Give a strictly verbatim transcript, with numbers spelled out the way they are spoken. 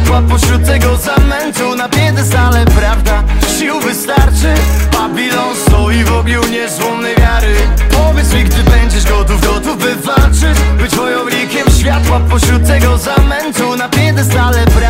światła pośród tego zamętu. Na piedestale prawda sił wystarczy. Babilon stoi w ogniu niezłomnej wiary. Powiedz mi, gdy będziesz gotów, gotów by walczyć, być wojownikiem światła pośród tego zamętu. Na piedestale prawda